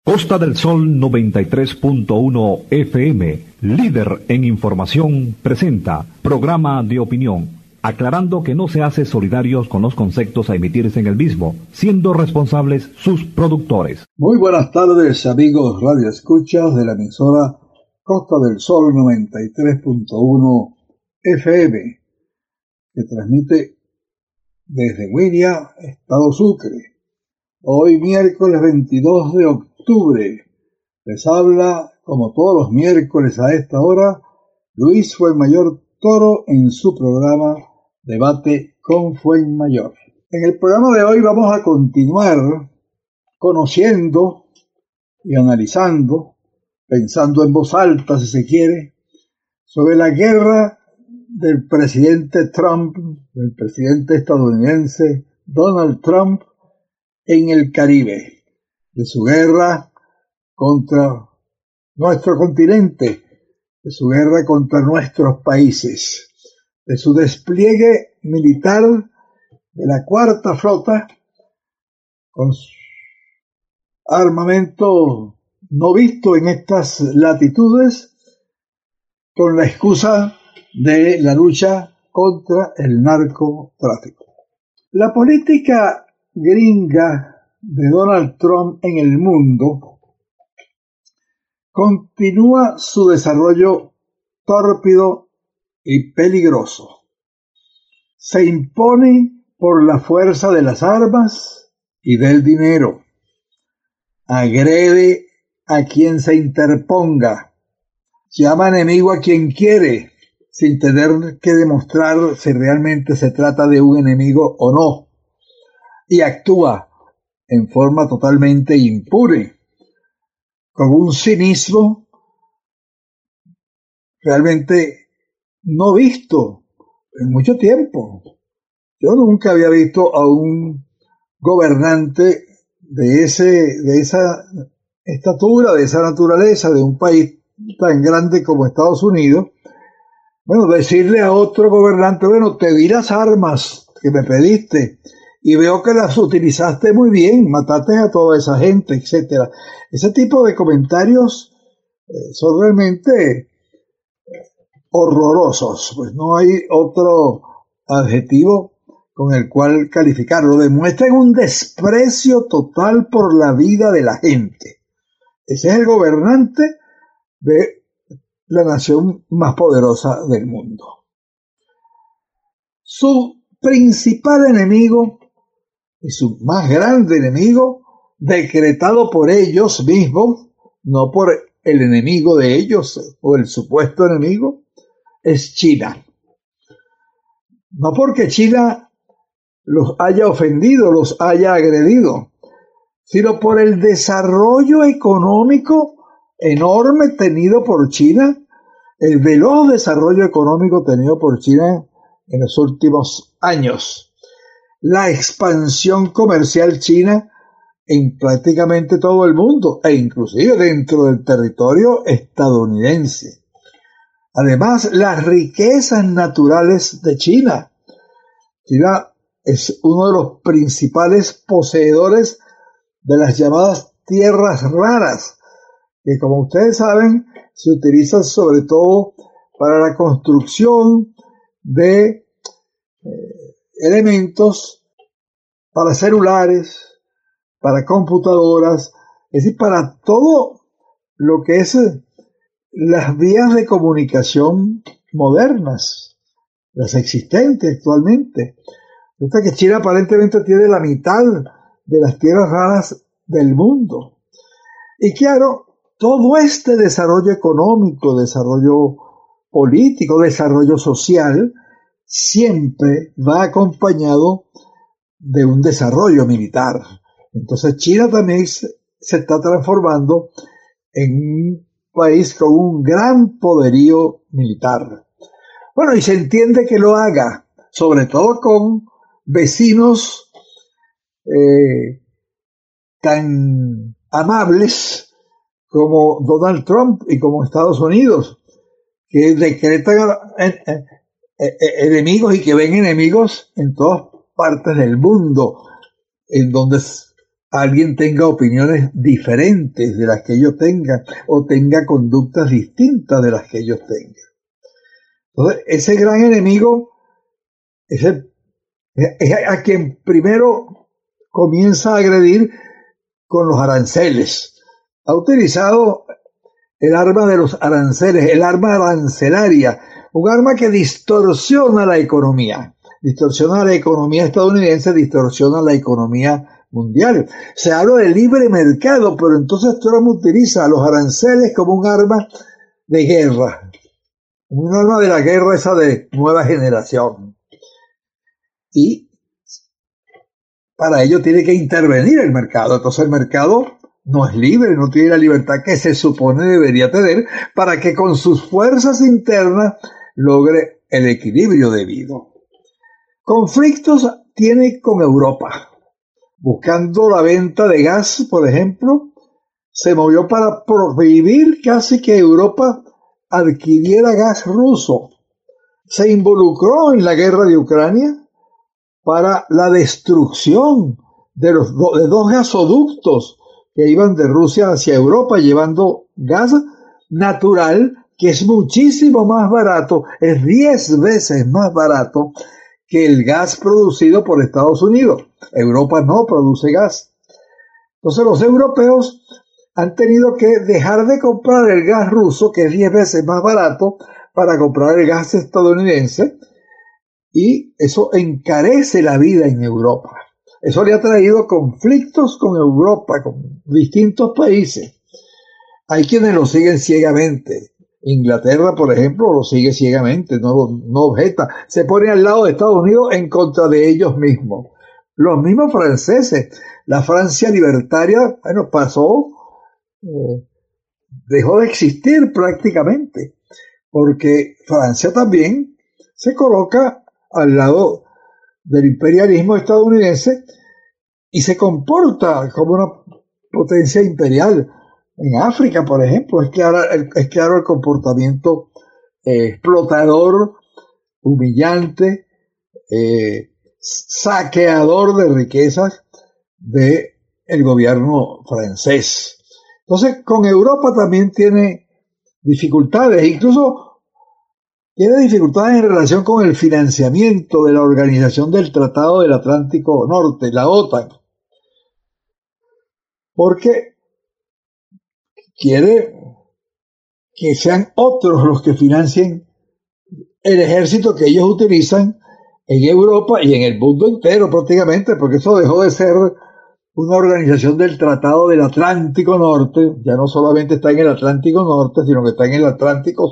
Costa del Sol 93.1 FM, líder en información, presenta programa de opinión, aclarando que no se hace solidarios con los conceptos a emitirse en el mismo, siendo responsables sus productores. Muy buenas tardes, amigos radioescuchas de la emisora Costa del Sol 93.1 FM, que transmite desde Huiria, Estado Sucre. Hoy miércoles 22 de octubre, les habla, como todos los miércoles a esta hora, Luis Fuenmayor Toro en su programa Debate con Fuenmayor. En el programa de hoy vamos a continuar conociendo y analizando, pensando en voz alta si se quiere, sobre la guerra del presidente Trump, del presidente estadounidense Donald Trump, en el Caribe, de su guerra contra nuestro continente, de su guerra contra nuestros países, de su despliegue militar de la Cuarta Flota, con armamento no visto en estas latitudes, con la excusa de la lucha contra el narcotráfico. La política gringa de Donald Trump en el mundo continúa su desarrollo tórpido y peligroso. Se impone por la fuerza de las armas y del dinero. Agrede a quien se interponga. Llama enemigo a quien quiere, sin tener que demostrar si realmente se trata de un enemigo o no. Y actúa en forma totalmente impune, con un cinismo realmente no visto en mucho tiempo. Yo nunca había visto a un gobernante de esa estatura, de esa naturaleza, de un país tan grande como Estados Unidos, decirle a otro gobernante, te di las armas que me pediste, y veo que las utilizaste muy bien, mataste a toda esa gente, etcétera. Ese tipo de comentarios son realmente horrorosos, pues no hay otro adjetivo con el cual calificarlo. Demuestran un desprecio total por la vida de la gente. Ese es el gobernante de la nación más poderosa del mundo. Su principal enemigo y su más grande enemigo, decretado por ellos mismos, no por el enemigo de ellos o el supuesto enemigo, es China. No porque China los haya ofendido, los haya agredido, sino por el desarrollo económico enorme tenido por China, el veloz desarrollo económico tenido por China en los últimos años. La expansión comercial china en prácticamente todo el mundo e inclusive dentro del territorio estadounidense. Además, las riquezas naturales de China. China es uno de los principales poseedores de las llamadas tierras raras, que como ustedes saben se utilizan sobre todo para la construcción de elementos para celulares, para computadoras, es decir, para todo lo que es las vías de comunicación modernas, las existentes actualmente. Resulta que China aparentemente tiene la mitad de las tierras raras del mundo. Y claro, todo este desarrollo económico, desarrollo político, desarrollo social, siempre va acompañado de un desarrollo militar. Entonces China también se está transformando en un país con un gran poderío militar. Y se entiende que lo haga, sobre todo con vecinos tan amables como Donald Trump y como Estados Unidos, que decretan enemigos y que ven enemigos en todas partes del mundo en donde alguien tenga opiniones diferentes de las que ellos tengan o tenga conductas distintas de las que ellos tengan. Entonces, ese gran enemigo es a quien primero comienza a agredir con los aranceles. Ha utilizado el arma de los aranceles, el arma arancelaria, un arma que distorsiona la economía estadounidense, distorsiona la economía mundial. Se habla de libre mercado, pero entonces Trump utiliza los aranceles como un arma de guerra, un arma de la guerra esa de nueva generación. Y para ello tiene que intervenir el mercado. Entonces el mercado no es libre, no tiene la libertad que se supone debería tener para que con sus fuerzas internas logre el equilibrio debido. Conflictos tiene con Europa. Buscando la venta de gas, por ejemplo, se movió para prohibir casi que Europa adquiriera gas ruso. Se involucró en la guerra de Ucrania para la destrucción de dos gasoductos que iban de Rusia hacia Europa llevando gas natural, que es muchísimo más barato, es 10 veces más barato que el gas producido por Estados Unidos. Europa no produce gas. Entonces los europeos han tenido que dejar de comprar el gas ruso, que es 10 veces más barato, para comprar el gas estadounidense, y eso encarece la vida en Europa. Eso le ha traído conflictos con Europa, con distintos países. Hay quienes lo siguen ciegamente. Inglaterra, por ejemplo, lo sigue ciegamente, no objeta. Se pone al lado de Estados Unidos en contra de ellos mismos. Los mismos franceses. La Francia libertaria, bueno, dejó de existir prácticamente, porque Francia también se coloca al lado del imperialismo estadounidense y se comporta como una potencia imperial. En África, por ejemplo, es claro el comportamiento explotador, humillante, saqueador de riquezas del gobierno francés. Entonces, con Europa también tiene dificultades, incluso tiene dificultades en relación con el financiamiento de la Organización del Tratado del Atlántico Norte, la OTAN, porque quiere que sean otros los que financien el ejército que ellos utilizan en Europa y en el mundo entero prácticamente, porque eso dejó de ser una organización del Tratado del Atlántico Norte. Ya no solamente está en el Atlántico Norte, sino que está en el Atlántico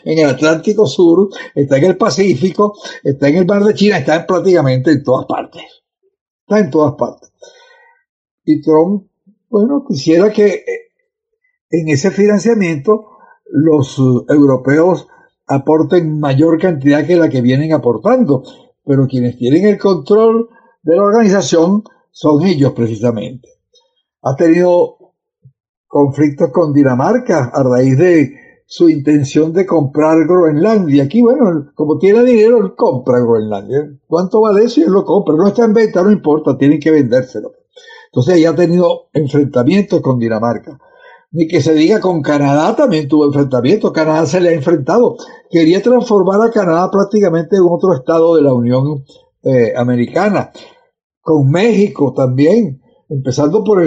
Sur, está en el Pacífico, está en el Mar de China, está prácticamente en todas partes. Está en todas partes. Y Trump, bueno, quisiera que en ese financiamiento los europeos aporten mayor cantidad que la que vienen aportando, pero quienes tienen el control de la organización son ellos precisamente. Ha tenido conflictos con Dinamarca a raíz de su intención de comprar Groenlandia. Aquí, bueno, como tiene dinero, él compra Groenlandia. ¿Cuánto vale eso? Y él lo compra. No está en venta, no importa, tienen que vendérselo. Entonces ya ha tenido enfrentamientos con Dinamarca. Ni que se diga con Canadá también tuvo enfrentamientos. Canadá se le ha enfrentado. Quería transformar a Canadá prácticamente en otro estado de la Unión Americana. Con México también, empezando por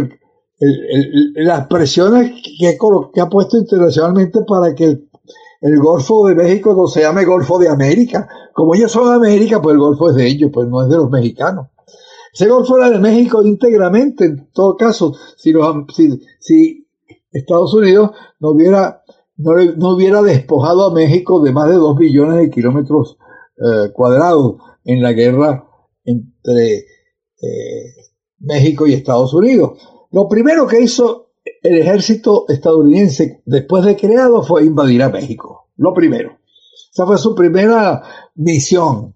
las presiones que ha puesto internacionalmente para que el Golfo de México no se llame Golfo de América. Como ellos son América, pues el Golfo es de ellos, pues no es de los mexicanos. Ese Golfo era de México íntegramente, en todo caso, si Estados Unidos no hubiera despojado a México de más de 2 billones de kilómetros cuadrados en la guerra entre México y Estados Unidos. Lo primero que hizo el ejército estadounidense después de creado fue invadir a México. Lo primero. Esa fue su primera misión.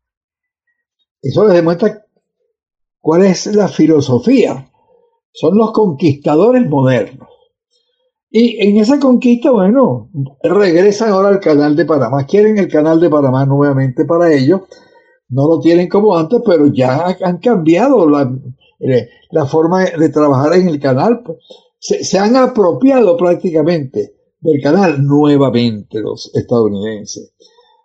Eso les demuestra cuál es la filosofía. Son los conquistadores modernos. Y en esa conquista, bueno, regresan ahora al Canal de Panamá. Quieren el Canal de Panamá nuevamente para ellos. No lo tienen como antes, pero ya han cambiado la forma de trabajar en el canal. Pues, se han apropiado prácticamente del canal nuevamente los estadounidenses.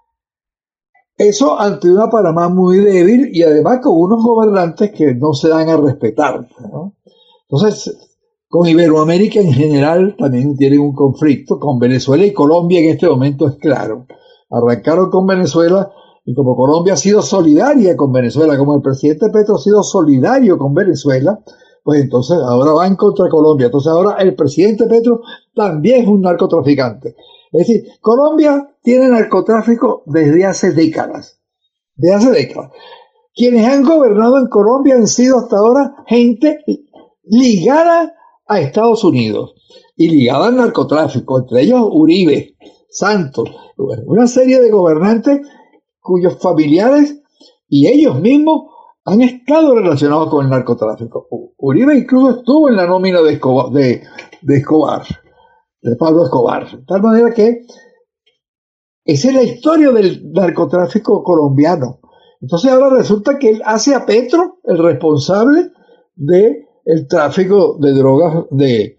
Eso ante una Panamá muy débil y además con unos gobernantes que no se dan a respetar, ¿no? Entonces, con Iberoamérica en general también tienen un conflicto, con Venezuela y Colombia en este momento es claro. Arrancaron con Venezuela y como Colombia ha sido solidaria con Venezuela, como el presidente Petro ha sido solidario con Venezuela, pues entonces ahora van contra Colombia. Entonces ahora el presidente Petro también es un narcotraficante. Es decir, Colombia tiene narcotráfico desde hace décadas. Desde hace décadas. Quienes han gobernado en Colombia han sido hasta ahora gente ligada a Estados Unidos y ligada al narcotráfico, entre ellos Uribe, Santos, una serie de gobernantes cuyos familiares y ellos mismos han estado relacionados con el narcotráfico. Uribe incluso estuvo en la nómina de Escobar, de Pablo Escobar. De tal manera que esa es la historia del narcotráfico colombiano. Entonces ahora resulta que él hace a Petro el responsable del tráfico de drogas de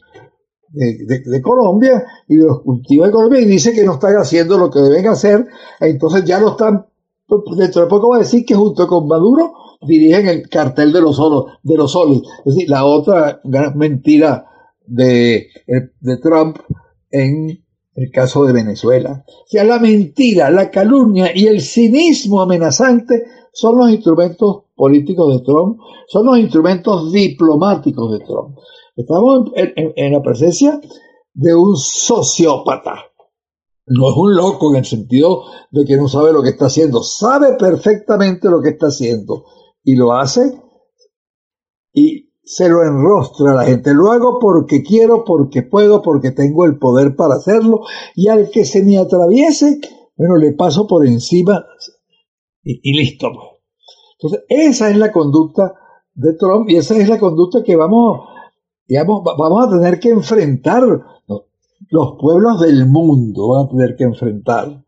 Colombia y de los cultivos de Colombia y dice que no están haciendo lo que deben hacer. Entonces ya lo están, dentro de poco va a decir que junto con Maduro dirigen el cartel de los soles. Es decir, la otra gran mentira de Trump en el caso de Venezuela. O sea, la mentira, la calumnia y el cinismo amenazante son los instrumentos políticos de Trump, son los instrumentos diplomáticos de Trump. Estamos en la presencia de un sociópata. No es un loco en el sentido de que no sabe lo que está haciendo, sabe perfectamente lo que está haciendo y lo hace y se lo enrostra a la gente. Lo hago porque quiero, porque puedo, porque tengo el poder para hacerlo y al que se me atraviese, bueno, le paso por encima y listo. Entonces, esa es la conducta de Trump y esa es la conducta que vamos a tener que enfrentar. Los pueblos del mundo van a tener que enfrentar.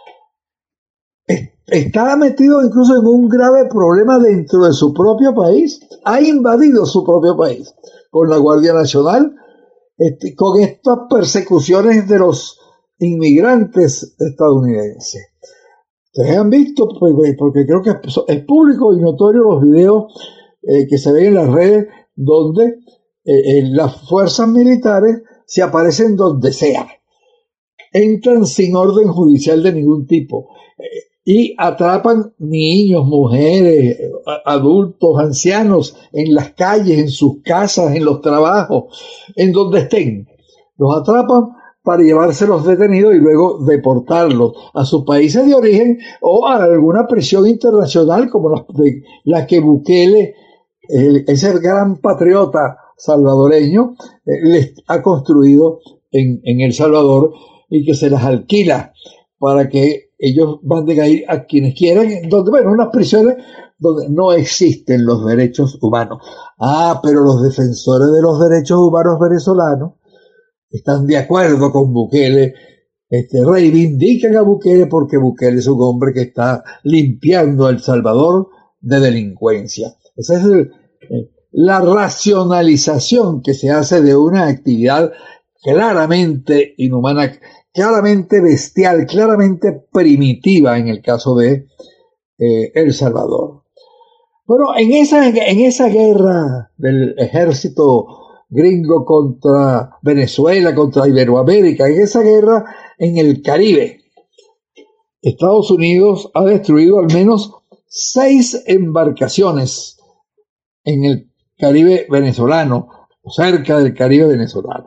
Está metido incluso en un grave problema dentro de su propio país. Ha invadido su propio país con la Guardia Nacional, con estas persecuciones de los inmigrantes estadounidenses. Ustedes han visto, porque creo que es público y notorio los videos que se ven en las redes donde las fuerzas militares se aparecen donde sea. Entran sin orden judicial de ningún tipo. Y atrapan niños, mujeres, adultos, ancianos en las calles, en sus casas, en los trabajos, en donde estén. Los atrapan para llevárselos detenidos y luego deportarlos a sus países de origen o a alguna prisión internacional como la que Bukele, ese gran patriota salvadoreño, les ha construido en El Salvador y que se las alquila para que ellos manden a ir a quienes quieran, donde, bueno, unas prisiones donde no existen los derechos humanos. Pero los defensores de los derechos humanos venezolanos están de acuerdo con Bukele, reivindican a Bukele porque Bukele es un hombre que está limpiando a El Salvador de delincuencia. Esa es la racionalización que se hace de una actividad claramente inhumana, claramente bestial, claramente primitiva en el caso de El Salvador. Bueno, en esa guerra del ejército gringo contra Venezuela, contra Iberoamérica, en esa guerra en el Caribe, Estados Unidos ha destruido al menos 6 embarcaciones en el Caribe venezolano, o cerca del Caribe venezolano.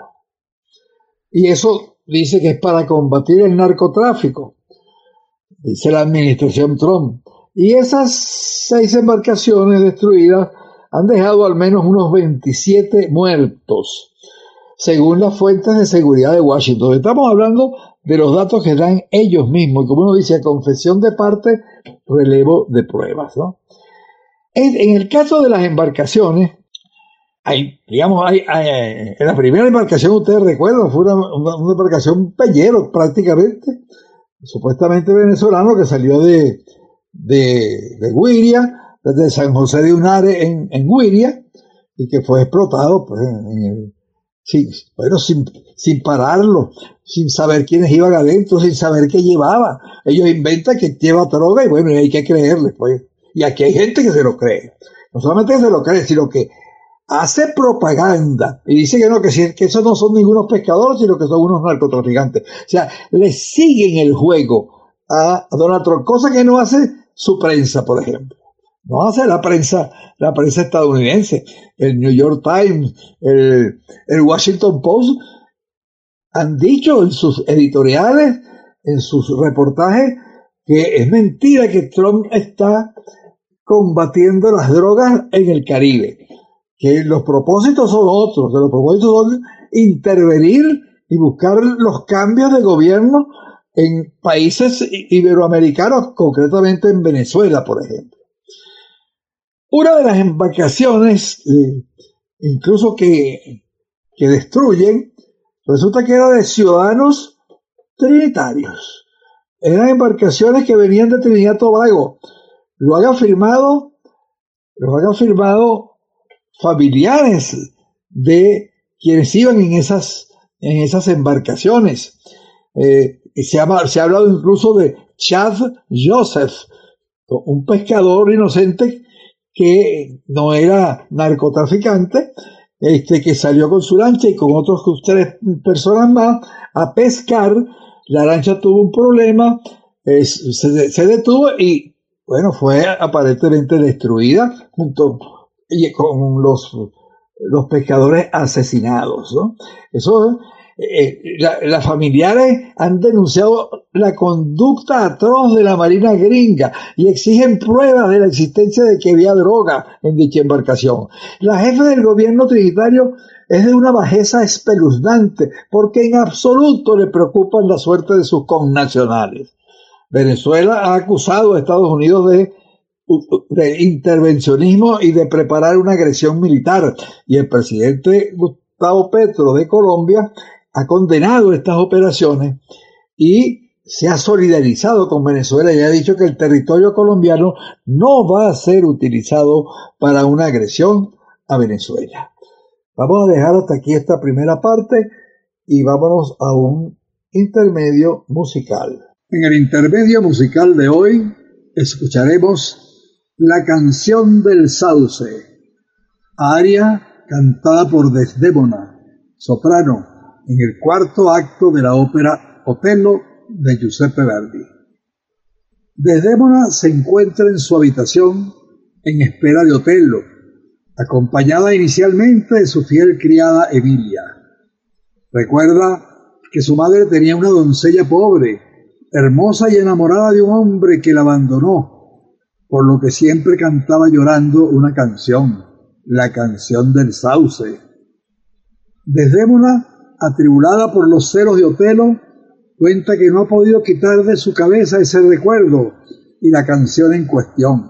Y eso dice que es para combatir el narcotráfico, dice la administración Trump. Y esas 6 embarcaciones destruidas han dejado al menos unos 27 muertos, según las fuentes de seguridad de Washington. Estamos hablando de los datos que dan ellos mismos, y como uno dice, a confesión de parte, relevo de pruebas, ¿no? En el caso de las embarcaciones, en la primera embarcación, ustedes recuerdan, fue una embarcación pellero prácticamente, supuestamente venezolano, que salió de Güiria, desde San José de Unare en Güiria, y que fue explotado pues, sin pararlo, sin saber quiénes iban adentro, sin saber qué llevaba. Ellos inventan que lleva droga y bueno, hay que creerles, pues. Y aquí hay gente que se lo cree. No solamente se lo cree, sino que hace propaganda y dice que no, que esos no son ningunos pescadores, sino que son unos narcotraficantes. O sea, le siguen el juego a Donald Trump, cosa que no hace su prensa, por ejemplo. No hace la prensa estadounidense. El New York Times, el Washington Post han dicho en sus editoriales, en sus reportajes, que es mentira que Trump está combatiendo las drogas en el Caribe, que los propósitos son otros, que los propósitos son intervenir y buscar los cambios de gobierno en países iberoamericanos, concretamente en Venezuela, por ejemplo. Una de las embarcaciones, incluso que destruyen, resulta que era de ciudadanos trinitarios. Eran embarcaciones que venían de Trinidad y Tobago. Lo hagan firmado familiares de quienes iban en esas embarcaciones. Se ha hablado incluso de Chad Joseph, un pescador inocente que no era narcotraficante, que salió con su lancha y con otros 3 personas más a pescar. La lancha tuvo un problema, se detuvo y bueno, fue aparentemente destruida junto con los pescadores asesinados, ¿no? Eso, las familiares han denunciado la conducta atroz de la Marina gringa y exigen pruebas de la existencia de que había droga en dicha embarcación. La jefe del gobierno trinitario es de una bajeza espeluznante porque en absoluto le preocupan la suerte de sus connacionales. Venezuela ha acusado a Estados Unidos de intervencionismo y de preparar una agresión militar, y el presidente Gustavo Petro de Colombia ha condenado estas operaciones y se ha solidarizado con Venezuela y ha dicho que el territorio colombiano no va a ser utilizado para una agresión a Venezuela. Vamos a dejar hasta aquí esta primera parte y vámonos a un intermedio musical. En el intermedio musical de hoy escucharemos La canción del sauce, aria cantada por Desdémona, soprano, en el 4º acto de la ópera Otello de Giuseppe Verdi. Desdémona se encuentra en su habitación en espera de Otello, acompañada inicialmente de su fiel criada Emilia. Recuerda que su madre tenía una doncella pobre, hermosa y enamorada de un hombre que la abandonó, por lo que siempre cantaba llorando una canción, la canción del sauce. Desdémona, atribulada por los celos de Otello, cuenta que no ha podido quitar de su cabeza ese recuerdo y la canción en cuestión.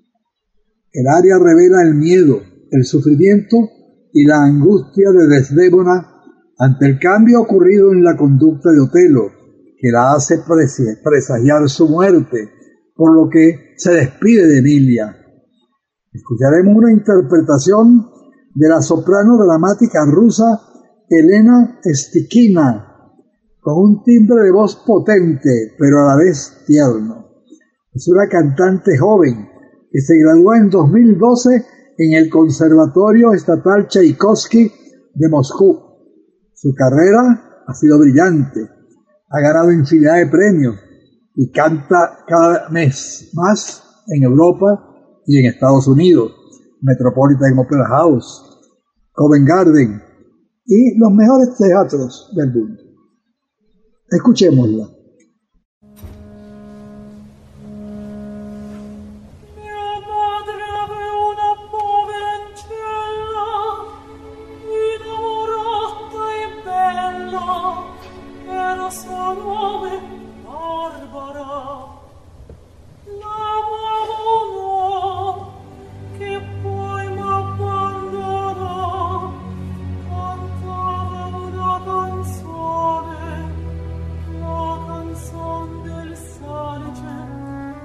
El aria revela el miedo, el sufrimiento y la angustia de Desdémona ante el cambio ocurrido en la conducta de Otello, que la hace presagiar su muerte, por lo que se despide de Emilia. Escucharemos una interpretación de la soprano dramática rusa Elena Stikhina, con un timbre de voz potente, pero a la vez tierno. Es una cantante joven que se graduó en 2012 en el Conservatorio Estatal Tchaikovsky de Moscú. Su carrera ha sido brillante, ha ganado infinidad de premios y canta cada mes más en Europa y en Estados Unidos, Metropolitan Opera House, Covent Garden y los mejores teatros del mundo. Escuchémosla.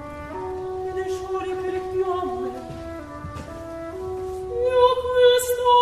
Cristo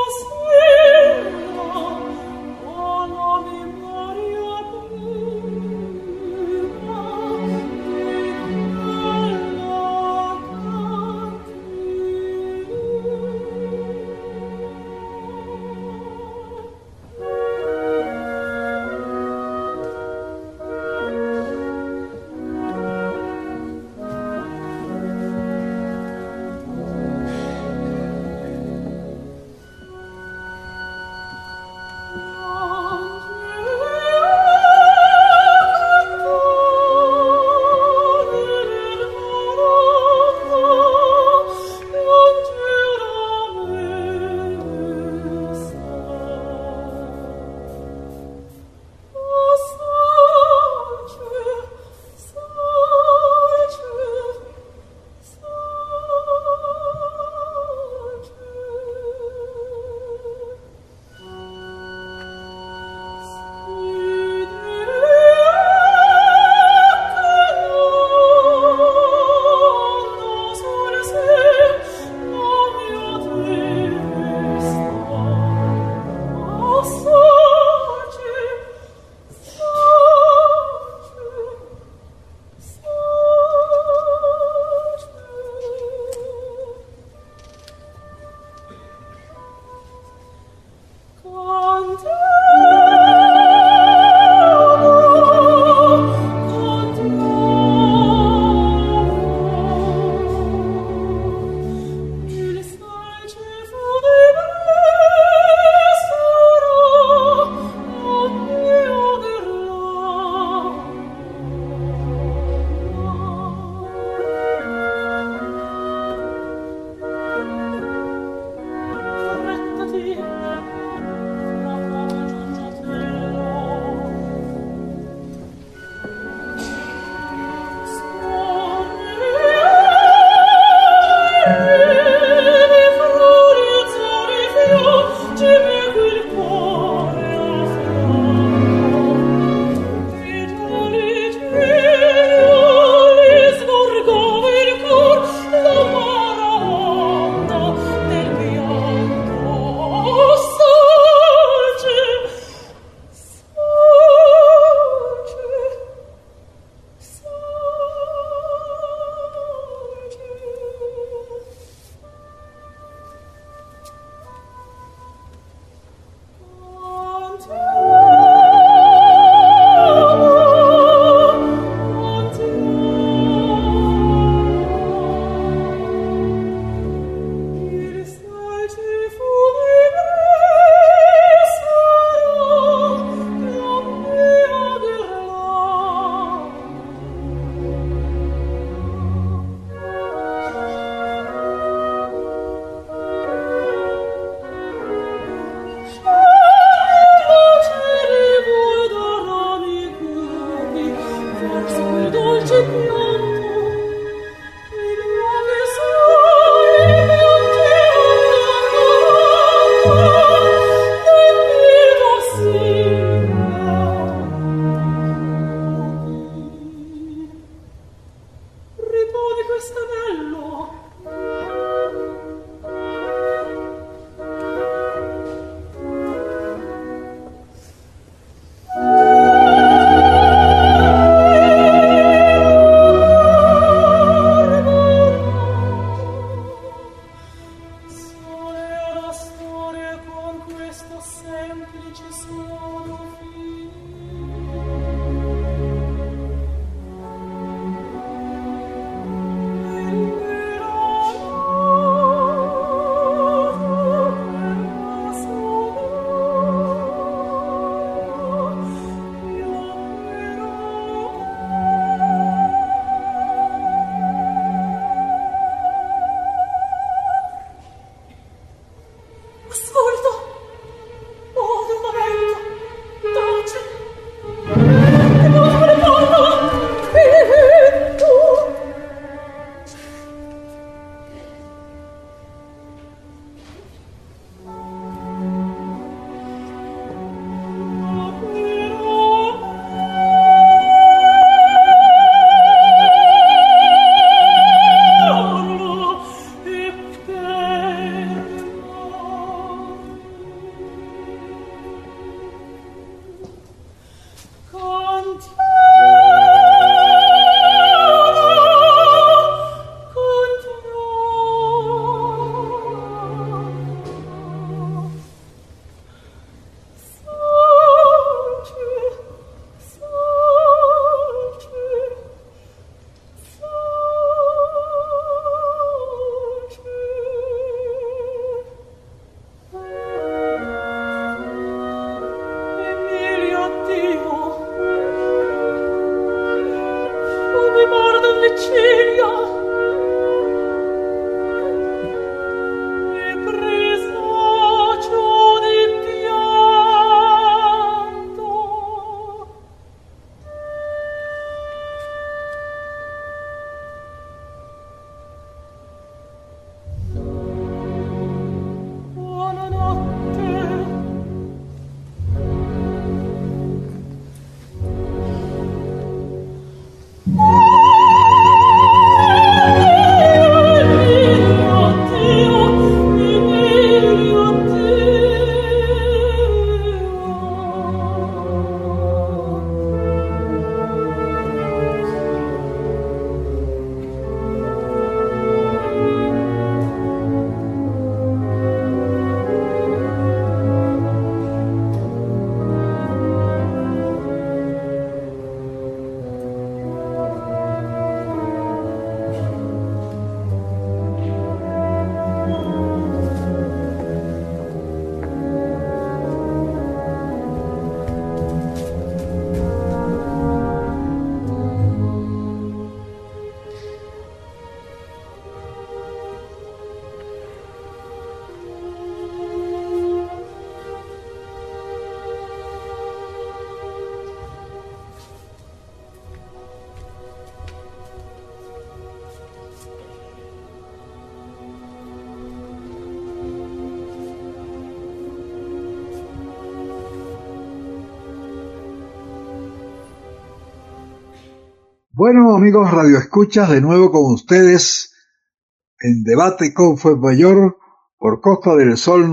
Bueno, amigos radioescuchas, de nuevo con ustedes en Debate con Fuenmayor por Costa del Sol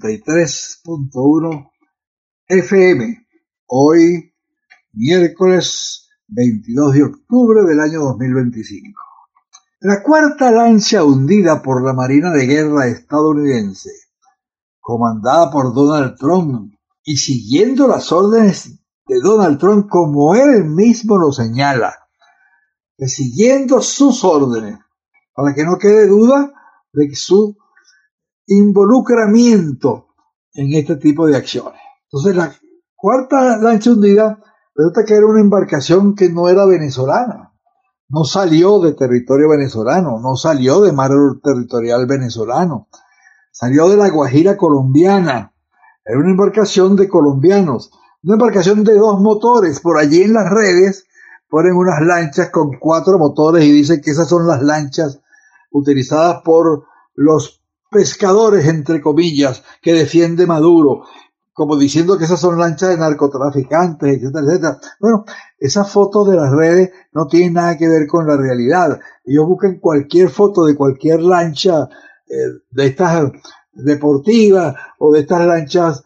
93.1 FM. Hoy, miércoles 22 de octubre del año 2025. La cuarta lancha hundida por la Marina de Guerra estadounidense, comandada por Donald Trump y siguiendo las órdenes de Donald Trump como él mismo lo señala, que siguiendo sus órdenes, para que no quede duda de su involucramiento en este tipo de acciones. Entonces, la cuarta lancha hundida resulta que era una embarcación que no era venezolana, no salió de territorio venezolano, no salió de mar territorial venezolano, salió de la Guajira colombiana, era una embarcación de colombianos, una embarcación de 2 motores. Por allí en las redes ponen unas lanchas con 4 motores y dicen que esas son las lanchas utilizadas por los pescadores, entre comillas, que defiende Maduro, como diciendo que esas son lanchas de narcotraficantes, etcétera, etcétera. Bueno, esas fotos de las redes no tienen nada que ver con la realidad. Ellos buscan cualquier foto de cualquier lancha de estas deportivas o de estas lanchas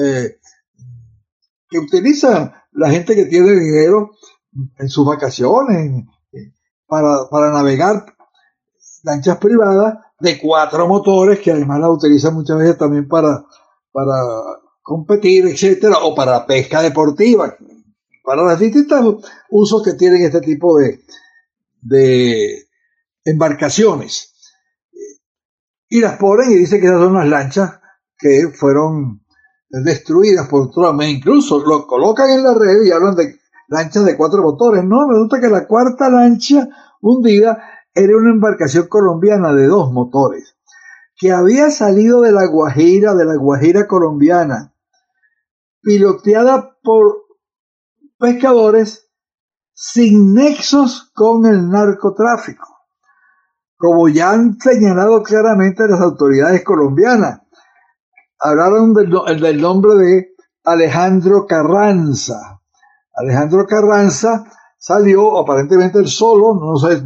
que utiliza la gente que tiene dinero en sus vacaciones para navegar, lanchas privadas de 4 motores que además las utilizan muchas veces también para competir, etcétera, o para pesca deportiva, para los distintos usos que tienen este tipo de embarcaciones. Y las ponen y dicen que esas son las lanchas que fueron destruidas por Trump. Incluso lo colocan en la red y hablan de lanchas de 4 motores. No, resulta que la cuarta lancha hundida era una embarcación colombiana de 2 motores, que había salido de la Guajira colombiana, piloteada por pescadores sin nexos con el narcotráfico, como ya han señalado claramente las autoridades colombianas. Hablaron del nombre de Alejandro Carranza. Alejandro Carranza salió aparentemente él solo, no sé,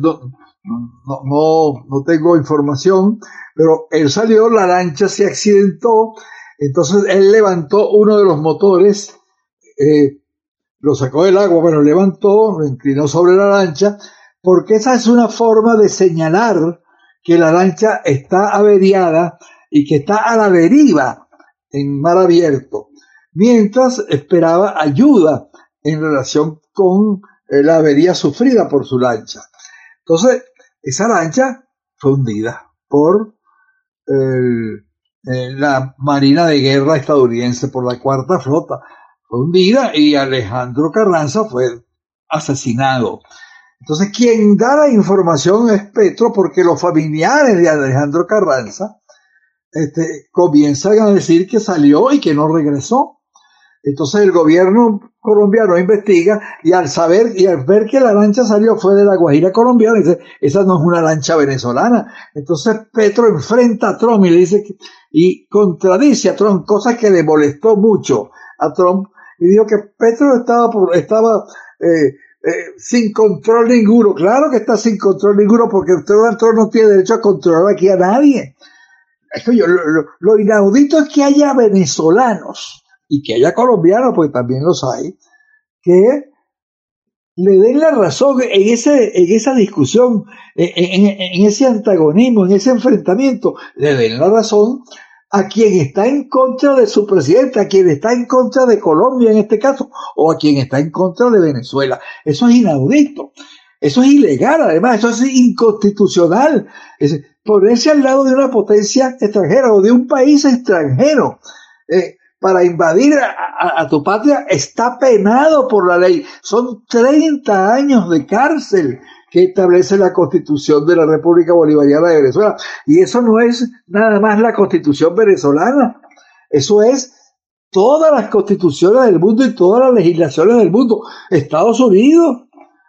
no tengo información, pero él salió, la lancha se accidentó, entonces él levantó uno de los motores, lo sacó del agua, pero levantó, lo inclinó sobre la lancha, porque esa es una forma de señalar que la lancha está averiada y que está a la deriva en mar abierto, mientras esperaba ayuda en relación con la avería sufrida por su lancha. Entonces, esa lancha fue hundida por la Marina de Guerra estadounidense, por la Cuarta Flota. Fue hundida y Alejandro Carranza fue asesinado. Entonces, quien da la información es Petro, porque los familiares de Alejandro Carranza comienzan a decir que salió y que no regresó. Entonces el gobierno colombiano investiga y al ver que la lancha salió fue de la Guajira colombiana, dice, esa no es una lancha venezolana. Entonces Petro enfrenta a Trump y le dice y contradice a Trump, cosa que le molestó mucho a Trump, y dijo que Petro estaba sin control ninguno. Claro que está sin control ninguno, porque Donald Trump no tiene derecho a controlar aquí a nadie. Lo inaudito es que haya venezolanos y que haya colombianos, porque también los hay, que le den la razón en esa discusión, en ese antagonismo, en ese enfrentamiento, le den la razón a quien está en contra de su presidente, a quien está en contra de Colombia en este caso, o a quien está en contra de Venezuela. Eso es inaudito, eso es ilegal, además, eso es inconstitucional. Ponerse al lado de una potencia extranjera o de un país extranjero para invadir a tu patria está penado por la ley. Son 30 años de cárcel que establece la Constitución de la República Bolivariana de Venezuela. Y eso no es nada más la Constitución venezolana, eso es todas las constituciones del mundo y todas las legislaciones del mundo. Estados Unidos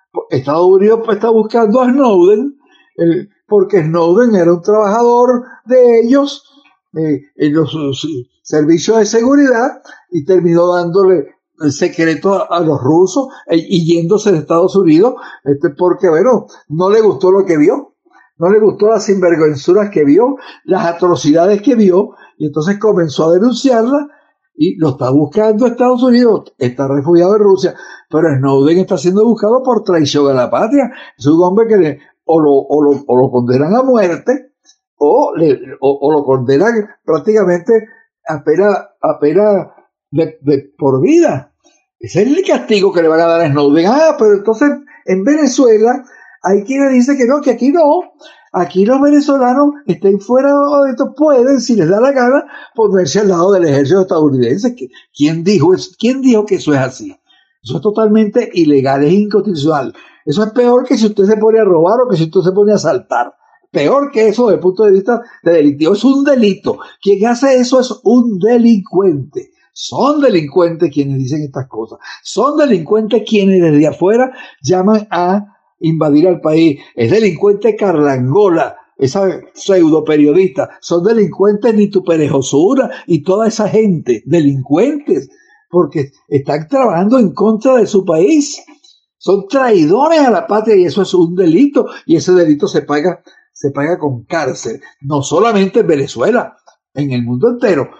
está buscando a Snowden, porque Snowden era un trabajador de ellos en los servicios de seguridad y terminó dándole el secreto a los rusos y yéndose de Estados Unidos porque, bueno, no le gustó lo que vio, no le gustó las sinvergüenzuras que vio, las atrocidades que vio, y entonces comenzó a denunciarla y lo está buscando Estados Unidos, está refugiado en Rusia, pero Snowden está siendo buscado por traición a la patria. Es un hombre que o lo condenan a muerte o lo condenan prácticamente a pena de por vida. Ese es el castigo que le van a dar a Snowden. Pero entonces en Venezuela hay quienes dicen que no, que aquí no. Aquí los venezolanos estén fuera de esto, pueden, si les da la gana, ponerse al lado del ejército estadounidense. ¿Quién dijo que eso es así? Eso es totalmente ilegal, es inconstitucional. Eso es peor que si usted se pone a robar o que si usted se pone a asaltar. Peor que eso desde el punto de vista de delictivo. Es un delito. Quien hace eso es un delincuente. Son delincuentes quienes dicen estas cosas. Son delincuentes quienes desde afuera llaman a invadir al país. Es delincuente Carlangola, esa pseudo periodista. Son delincuentes Nitu Perejosura y toda esa gente. Delincuentes. Porque están trabajando en contra de su país. Son traidores a la patria y eso es un delito. Y ese delito se paga con cárcel. No solamente en Venezuela, en el mundo entero.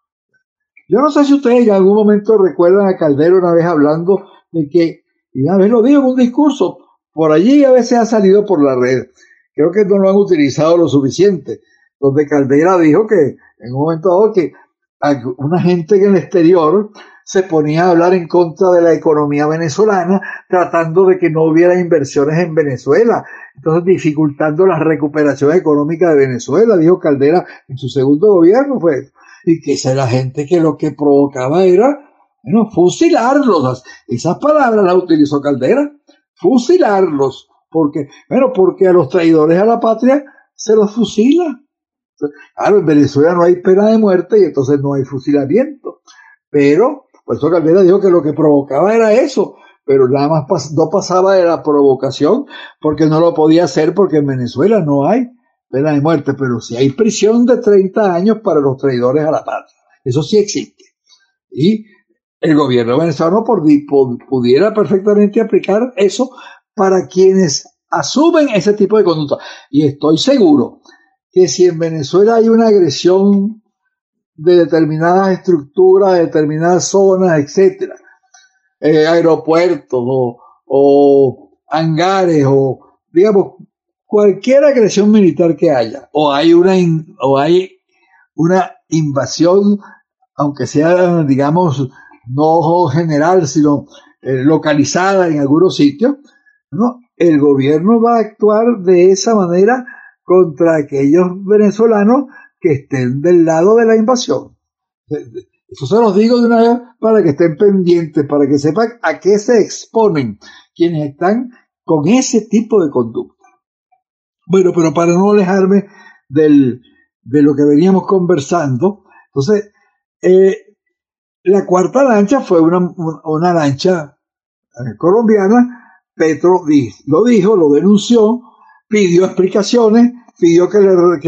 Yo no sé si ustedes en algún momento recuerdan a Caldera una vez hablando de que, y una vez lo dijo en un discurso, por allí a veces ha salido por la red. Creo que no lo han utilizado lo suficiente. Donde Caldera dijo que en un momento dado que una gente en el exterior se ponía a hablar en contra de la economía venezolana, tratando de que no hubiera inversiones en Venezuela, entonces dificultando la recuperación económica de Venezuela, dijo Caldera en su segundo gobierno, pues, y que esa era gente que lo que provocaba era, bueno, fusilarlos. Esas palabras las utilizó Caldera, fusilarlos, porque a los traidores a la patria se los fusila. Claro, en Venezuela no hay pena de muerte y entonces no hay fusilamiento, pero por eso Caldera dijo que lo que provocaba era eso, pero nada más no pasaba de la provocación, porque no lo podía hacer, porque en Venezuela no hay pena de muerte, pero sí hay prisión de 30 años para los traidores a la patria. Eso sí existe. Y el gobierno venezolano pudiera perfectamente aplicar eso para quienes asumen ese tipo de conducta. Y estoy seguro que si en Venezuela hay una agresión de determinadas estructuras, de determinadas zonas, etcétera, aeropuertos o hangares o digamos cualquier agresión militar que haya, o hay una invasión, aunque sea digamos no general sino localizada en algunos sitios, ¿no? El gobierno va a actuar de esa manera contra aquellos venezolanos que estén del lado de la invasión. Eso se los digo de una vez para que estén pendientes, para que sepan a qué se exponen quienes están con ese tipo de conducta. Bueno, pero para no alejarme de lo que veníamos conversando, entonces, la cuarta lancha fue una lancha colombiana. Petro lo dijo, lo denunció, pidió explicaciones, pidió que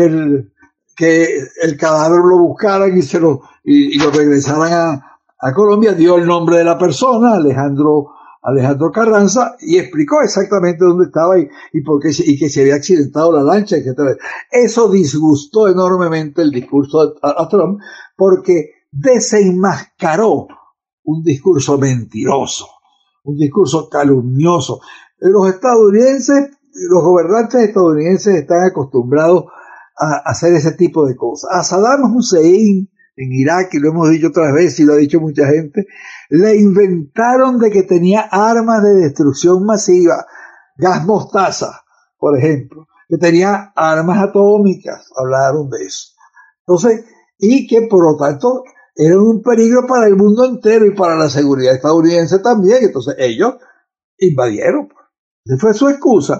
el cadáver lo buscaran y lo regresaran a Colombia, dio el nombre de la persona, Alejandro Carranza, y explicó exactamente dónde estaba y por qué, y que se había accidentado la lancha, etc. Eso disgustó enormemente el discurso a Trump, porque desenmascaró un discurso mentiroso, un discurso calumnioso. Los gobernantes estadounidenses están acostumbrados a hacer ese tipo de cosas. A Saddam Hussein en Irak, y lo hemos dicho otras veces y lo ha dicho mucha gente, le inventaron de que tenía armas de destrucción masiva, gas mostaza, por ejemplo, que tenía armas atómicas, hablaron de eso. Entonces, y que por lo tanto era un peligro para el mundo entero y para la seguridad estadounidense también. Entonces ellos invadieron. Esa fue su excusa.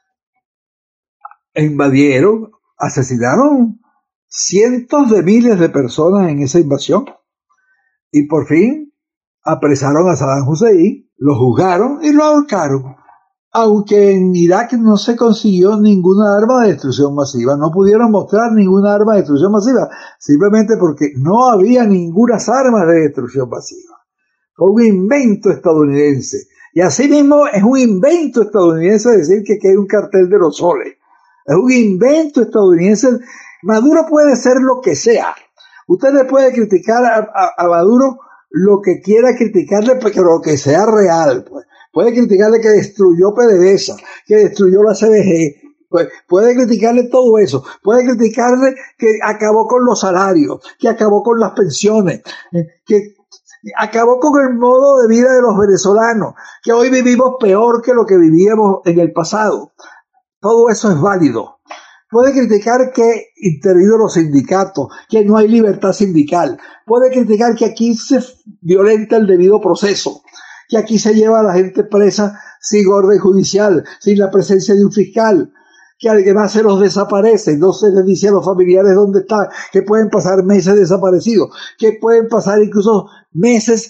Invadieron, asesinaron cientos de miles de personas en esa invasión y por fin apresaron a Saddam Hussein, lo juzgaron y lo ahorcaron. Aunque en Irak no se consiguió ninguna arma de destrucción masiva, no pudieron mostrar ninguna arma de destrucción masiva, simplemente porque no había ninguna arma de destrucción masiva. Fue un invento estadounidense. Y asimismo es un invento estadounidense decir que hay un cartel de los soles. Es un invento estadounidense. Maduro puede ser lo que sea. Usted le puede criticar a Maduro lo que quiera criticarle, pero que sea real, pues. Puede criticarle que destruyó PDVSA, que destruyó la CDG, pues, puede criticarle todo eso, puede criticarle que acabó con los salarios, que acabó con las pensiones, que acabó con el modo de vida de los venezolanos, que hoy vivimos peor que lo que vivíamos en el pasado. Todo eso es válido. Puede criticar que intervino los sindicatos, que no hay libertad sindical. Puede criticar que aquí se violenta el debido proceso, que aquí se lleva a la gente presa sin orden judicial, sin la presencia de un fiscal, que además se los desaparece, no se les dice a los familiares dónde están, que pueden pasar meses desaparecidos, que pueden pasar incluso meses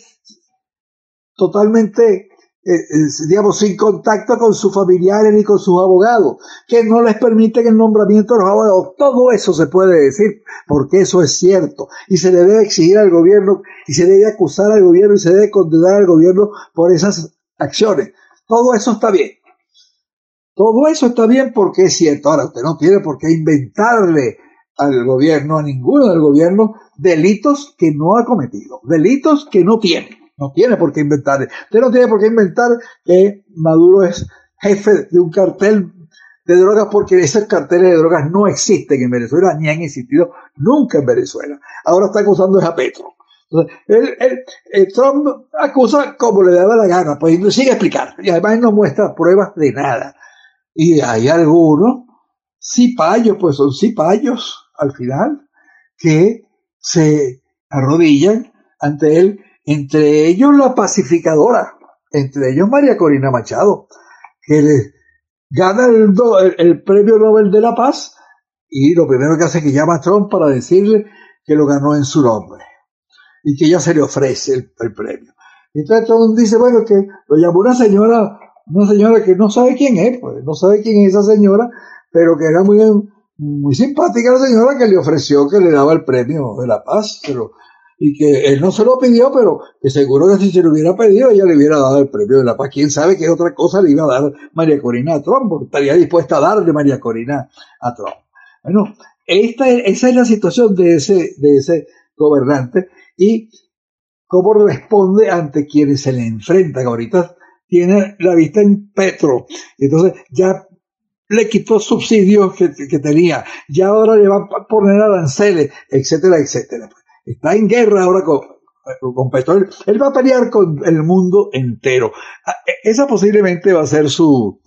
totalmente, digamos, sin contacto con sus familiares ni con sus abogados, que no les permiten el nombramiento de los abogados. Todo eso se puede decir, porque eso es cierto, y se le debe exigir al gobierno, y se debe acusar al gobierno, y se debe condenar al gobierno por esas acciones. Todo eso está bien. Todo eso está bien porque es cierto. Ahora, usted no tiene por qué inventarle al gobierno, a ninguno del gobierno, delitos que no ha cometido, delitos que no tiene. No tiene por qué inventarle. Usted no tiene por qué inventar que Maduro es jefe de un cartel de drogas, porque esos carteles de drogas no existen en Venezuela, ni han existido nunca en Venezuela. Ahora está acusando a Petro. Entonces, Trump acusa como le da la gana, pues sigue explicar, y además no muestra pruebas de nada. Y hay algunos cipayos, pues son cipayos al final, que se arrodillan ante él, entre ellos la pacificadora, entre ellos María Corina Machado, que le gana el premio Nobel de la Paz, y lo primero que hace es que llama a Trump para decirle que lo ganó en su nombre y que ella se le ofrece el premio. Entonces Trump dice, bueno, que lo llamó una señora que no sabe quién es, pues, no sabe quién es esa señora, pero que era muy simpática la señora, que le ofreció que le daba el premio de la paz, y que él no se lo pidió, pero que seguro que si se lo hubiera pedido, ella le hubiera dado el premio de la paz. Quién sabe qué otra cosa le iba a dar María Corina a Trump, porque estaría dispuesta a darle María Corina a Trump. Bueno, esa es la situación de ese gobernante, y cómo responde ante quienes se le enfrentan. Ahorita tiene la vista en Petro, entonces ya le quitó subsidios que tenía, ya ahora le va a poner aranceles, etcétera, etcétera. Está en guerra ahora con Petro. Él va a pelear con el mundo entero. Esa posiblemente va a ser su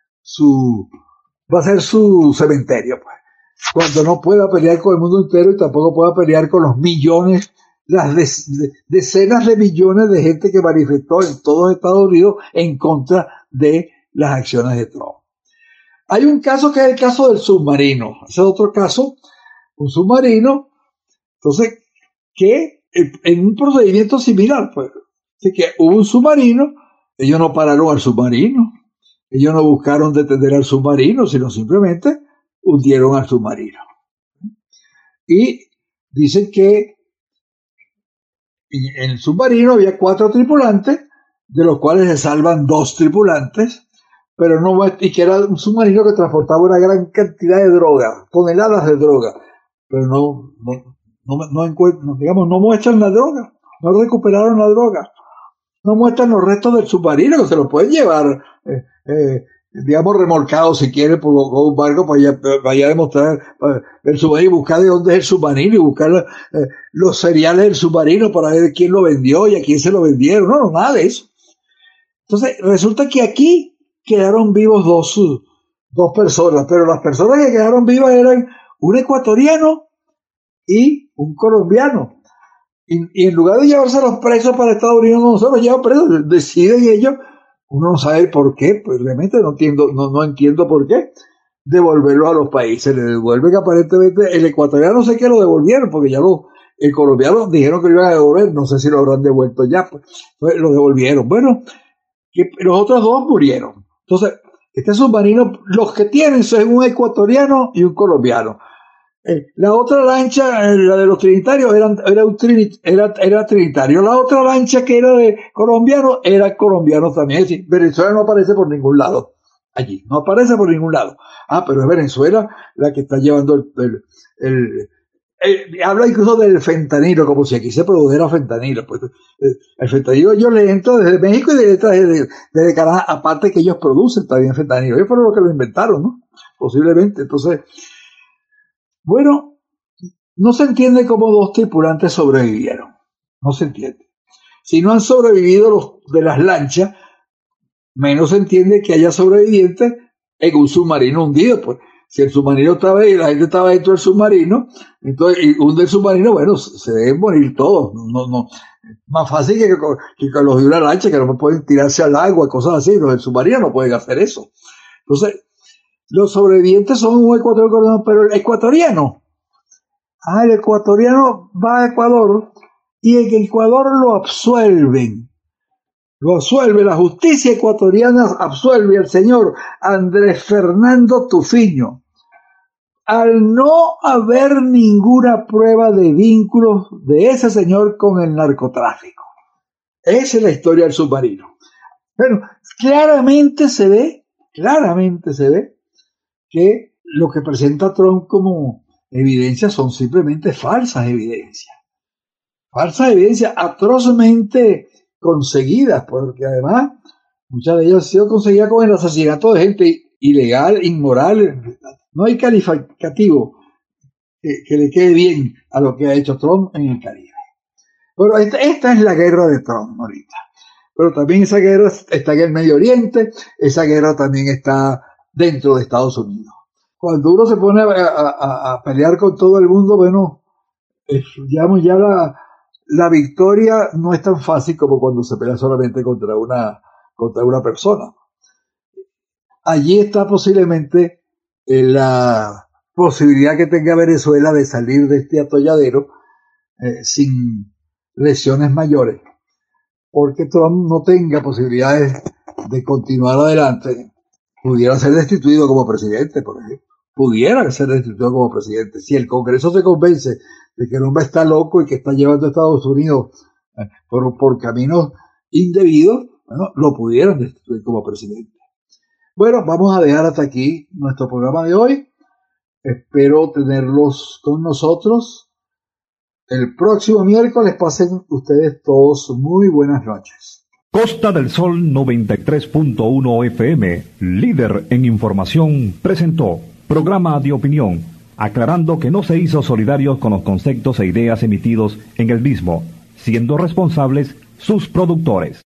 cementerio, pues. Cuando no pueda pelear con el mundo entero y tampoco pueda pelear con los millones, las decenas de millones de gente que manifestó en todo Estados Unidos en contra de las acciones de Trump. Hay un caso que es el caso del submarino. Ese es otro caso, un submarino, entonces, que en un procedimiento similar, pues, así que hubo un submarino, ellos no pararon al submarino, ellos no buscaron detener al submarino, sino simplemente hundieron al submarino. Y dicen que en el submarino había 4 tripulantes, de los cuales se salvan 2 tripulantes, pero no, y que era un submarino que transportaba una gran cantidad de droga, toneladas de droga, pero no muestran la droga, no recuperaron la droga, no muestran los restos del submarino, que se lo pueden llevar, digamos, remolcado si quiere por un barco para demostrar el submarino y buscar de dónde es el submarino y buscar los cereales del submarino para ver quién lo vendió y a quién se lo vendieron. No, nada de eso. Entonces, resulta que aquí quedaron vivos dos personas, pero las personas que quedaron vivas eran un ecuatoriano y un colombiano. Y en lugar de llevarse los presos para Estados Unidos, no se los llevan presos, deciden ellos. Uno no sabe por qué, pues realmente no entiendo por qué, devolverlo a los países. Le devuelven aparentemente, el ecuatoriano sé que lo devolvieron, porque ya el colombiano dijeron que lo iban a devolver, no sé si lo habrán devuelto ya, pues lo devolvieron. Bueno, que los otros 2 murieron. Entonces, este submarino, los que tienen son un ecuatoriano y un colombiano. La otra lancha, la de los trinitarios, era trinitario. La otra lancha que era de colombiano, era colombiano también. Es decir, Venezuela no aparece por ningún lado. Allí, no aparece por ningún lado. Pero es Venezuela la que está llevando habla incluso del fentanilo, como si aquí se produjera fentanilo. Pues, el fentanilo ellos le entran desde México y desde Canadá, aparte que ellos producen también fentanilo. Ellos fueron los que lo inventaron, ¿no? Posiblemente. Entonces, bueno, no se entiende cómo 2 tripulantes sobrevivieron. No se entiende. Si no han sobrevivido los de las lanchas, menos se entiende que haya sobrevivientes en un submarino hundido. Pues, si el submarino estaba ahí y la gente estaba dentro del submarino, entonces y hunde el submarino, bueno, se deben morir todos. No, más fácil que los de una lancha, que no pueden tirarse al agua, cosas así. Los del submarino no pueden hacer eso. Entonces, los sobrevivientes son un ecuatoriano, pero el ecuatoriano va a Ecuador y en Ecuador lo absuelven. La justicia ecuatoriana absuelve al señor Andrés Fernando Tufiño al no haber ninguna prueba de vínculos de ese señor con el narcotráfico. Esa es la historia del submarino. Pero claramente se ve que lo que presenta Trump como evidencias son simplemente falsas evidencias atrozmente conseguidas, porque además muchas de ellas han sido conseguidas con el asesinato de gente ilegal, inmoral. No hay calificativo que le quede bien a lo que ha hecho Trump en el Caribe. Bueno, esta es la guerra de Trump ahorita. Pero también esa guerra está en el Medio Oriente, esa guerra también está dentro de Estados Unidos. Cuando uno se pone a pelear con todo el mundo, bueno, digamos ya la victoria no es tan fácil como cuando se pelea solamente contra una persona. Allí está posiblemente la posibilidad que tenga Venezuela de salir de este atolladero sin lesiones mayores, porque Trump no tenga posibilidades de continuar adelante. Pudiera ser destituido como presidente, por ejemplo. Pudiera ser destituido como presidente. Si el Congreso se convence de que el hombre está loco y que está llevando a Estados Unidos por caminos indebidos, bueno, lo pudieran destituir como presidente. Bueno, vamos a dejar hasta aquí nuestro programa de hoy. Espero tenerlos con nosotros el próximo miércoles. Pasen ustedes todos muy buenas noches. Costa del Sol 93.1 FM, líder en información, presentó programa de opinión, aclarando que no se hizo solidarios con los conceptos e ideas emitidos en el mismo, siendo responsables sus productores.